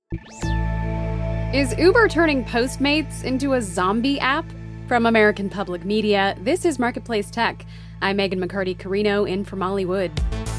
Is Uber turning Postmates into a zombie app? From American Public Media, this is Marketplace Tech. I'm Megan McCarty-Carino in from Hollywood.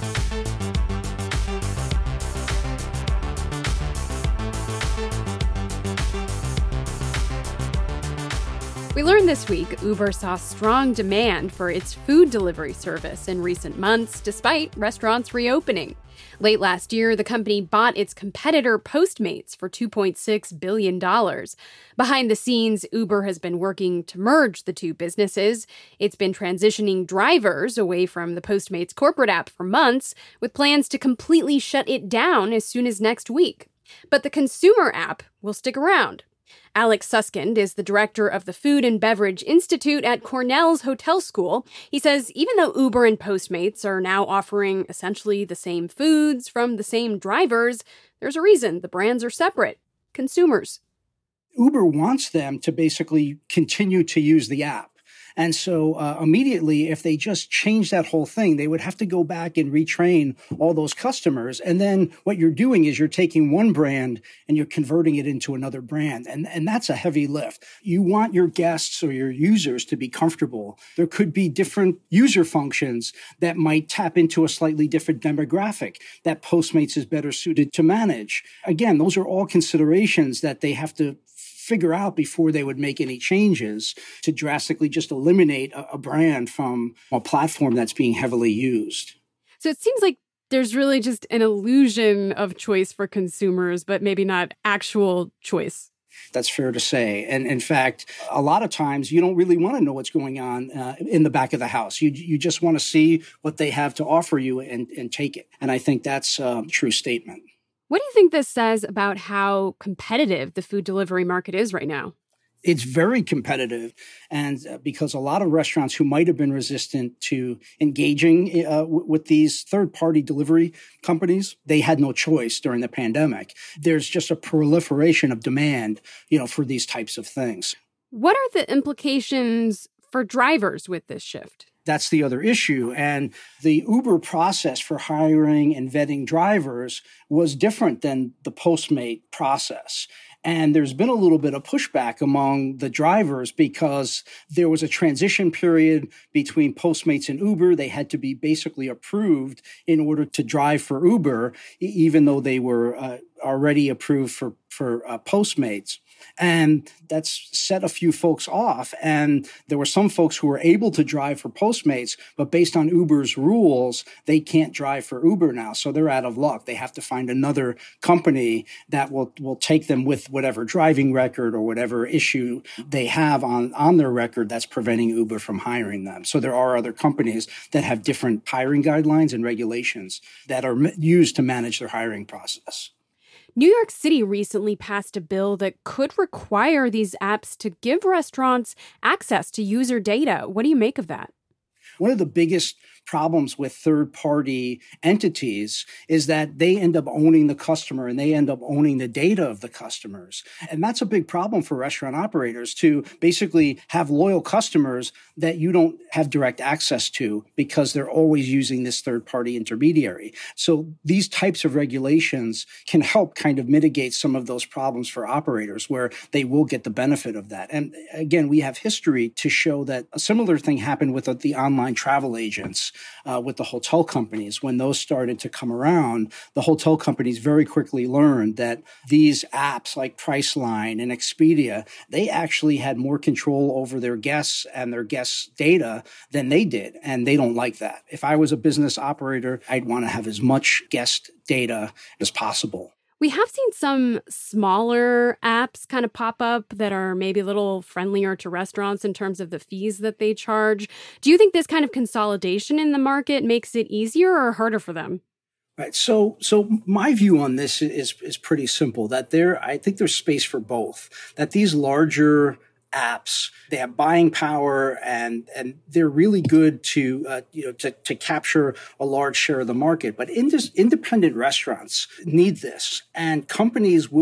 We learned this week Uber saw strong demand for its food delivery service in recent months, despite restaurants reopening. Late last year, the company bought its competitor Postmates for $2.6 billion. Behind the scenes, Uber has been working to merge the two businesses. It's been transitioning drivers away from the Postmates corporate app for months, with plans to completely shut it down as soon as next week. But the consumer app will stick around. Alex Suskind is the director of the Food and Beverage Institute at Cornell's Hotel School. He says even though Uber and Postmates are now offering essentially the same foods from the same drivers, there's a reason the brands are separate: consumers. Uber wants them to basically continue to use the app. And so immediately, if they just change that whole thing, they would have to go back and retrain all those customers. And then what you're doing is you're taking one brand and you're converting it into another brand. And that's a heavy lift. You want your guests or your users to be comfortable. There could be different user functions that might tap into a slightly different demographic that Postmates is better suited to manage. Again, those are all considerations that they have to figure out before they would make any changes to drastically just eliminate a brand from a platform that's being heavily used. So it seems like there's really just an illusion of choice for consumers, but maybe not actual choice. That's fair to say. And in fact, a lot of times you don't really want to know what's going on in the back of the house. You just want to see what they have to offer you and take it. And I think that's a true statement. What do you think this says about how competitive the food delivery market is right now? It's very competitive. And because a lot of restaurants who might have been resistant to engaging with these third-party delivery companies, they had no choice during the pandemic. There's just a proliferation of demand, for these types of things. What are the implications for drivers with this shift? That's the other issue. And the Uber process for hiring and vetting drivers was different than the Postmate process. And there's been a little bit of pushback among the drivers because there was a transition period between Postmates and Uber. They had to be basically approved in order to drive for Uber, even though they were already approved for Postmates. And that's set a few folks off. And there were some folks who were able to drive for Postmates, but based on Uber's rules, they can't drive for Uber now. So they're out of luck. They have to find another company that will take them with whatever driving record or whatever issue they have on their record that's preventing Uber from hiring them. So there are other companies that have different hiring guidelines and regulations that are used to manage their hiring process. New York City recently passed a bill that could require these apps to give restaurants access to user data. What do you make of that? One of the biggest problems with third-party entities is that they end up owning the customer and they end up owning the data of the customers. And that's a big problem for restaurant operators to basically have loyal customers that you don't have direct access to because they're always using this third-party intermediary. So these types of regulations can help kind of mitigate some of those problems for operators where they will get the benefit of that. And again, we have history to show that a similar thing happened with the online travel agents. With the hotel companies, when those started to come around, the hotel companies very quickly learned that these apps like Priceline and Expedia, they actually had more control over their guests and their guests' data than they did. And they don't like that. If I was a business operator, I'd want to have as much guest data as possible. We have seen some smaller apps kind of pop up that are maybe a little friendlier to restaurants in terms of the fees that they charge. Do you think this kind of consolidation in the market makes it easier or harder for them? Right. So my view on this is pretty simple, that I think there's space for both, that these larger apps, they have buying power and they're really good to capture a large share of the market. But independent restaurants need this, and companies will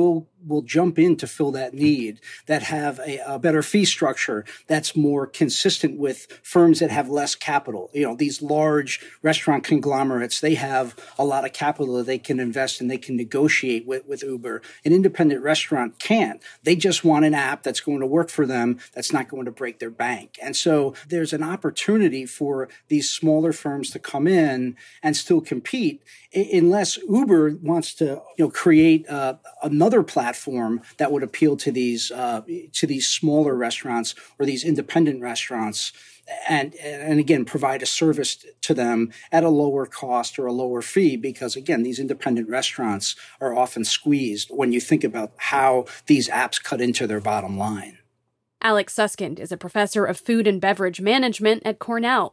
will jump in to fill that need, that have a better fee structure that's more consistent with firms that have less capital. These large restaurant conglomerates, they have a lot of capital that they can invest and they can negotiate with Uber. An independent restaurant can't. They just want an app that's going to work for them, that's not going to break their bank. And so there's an opportunity for these smaller firms to come in and still compete, unless Uber wants to create another platform that would appeal to these smaller restaurants or these independent restaurants, and again provide a service to them at a lower cost or a lower fee, because again these independent restaurants are often squeezed when you think about how these apps cut into their bottom line. Alex Suskind is a professor of food and beverage management at Cornell.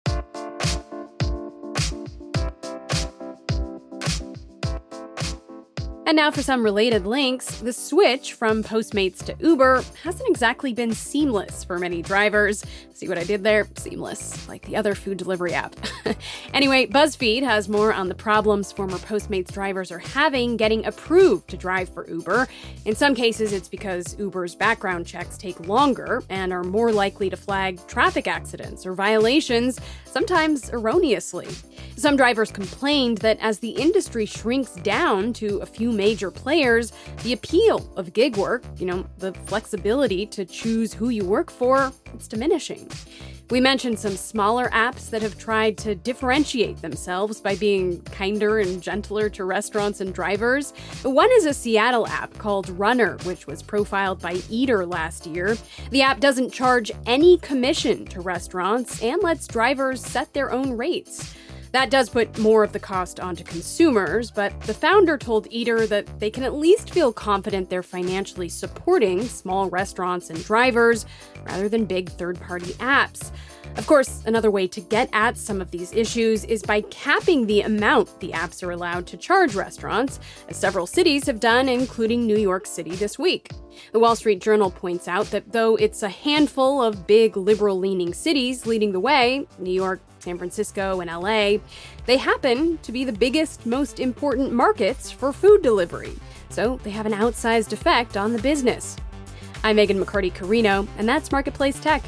And now for some related links. The switch from Postmates to Uber hasn't exactly been seamless for many drivers. See what I did there? Seamless, like the other food delivery app. Anyway, BuzzFeed has more on the problems former Postmates drivers are having getting approved to drive for Uber. In some cases, it's because Uber's background checks take longer and are more likely to flag traffic accidents or violations, sometimes erroneously. Some drivers complained that as the industry shrinks down to a few major players, the appeal of gig work, the flexibility to choose who you work for, it's diminishing. We mentioned some smaller apps that have tried to differentiate themselves by being kinder and gentler to restaurants and drivers. One is a Seattle app called Runner, which was profiled by Eater last year. The app doesn't charge any commission to restaurants and lets drivers set their own rates. That does put more of the cost onto consumers, but the founder told Eater that they can at least feel confident they're financially supporting small restaurants and drivers rather than big third-party apps. Of course, another way to get at some of these issues is by capping the amount the apps are allowed to charge restaurants, as several cities have done, including New York City this week. The Wall Street Journal points out that though it's a handful of big liberal-leaning cities leading the way, New York, San Francisco, and LA, they happen to be the biggest, most important markets for food delivery. So they have an outsized effect on the business. I'm Megan McCarty-Carino, and that's Marketplace Tech.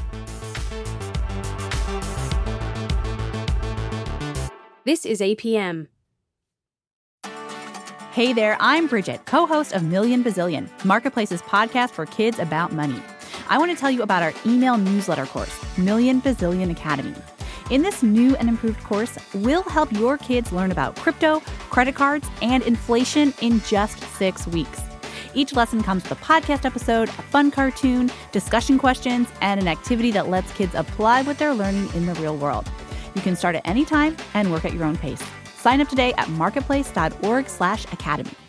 This is APM. Hey there, I'm Bridget, co-host of Million Bazillion, Marketplace's podcast for kids about money. I want to tell you about our email newsletter course, Million Bazillion Academy. In this new and improved course, we'll help your kids learn about crypto, credit cards, and inflation in just 6 weeks. Each lesson comes with a podcast episode, a fun cartoon, discussion questions, and an activity that lets kids apply what they're learning in the real world. You can start at any time and work at your own pace. Sign up today at marketplace.org/academy.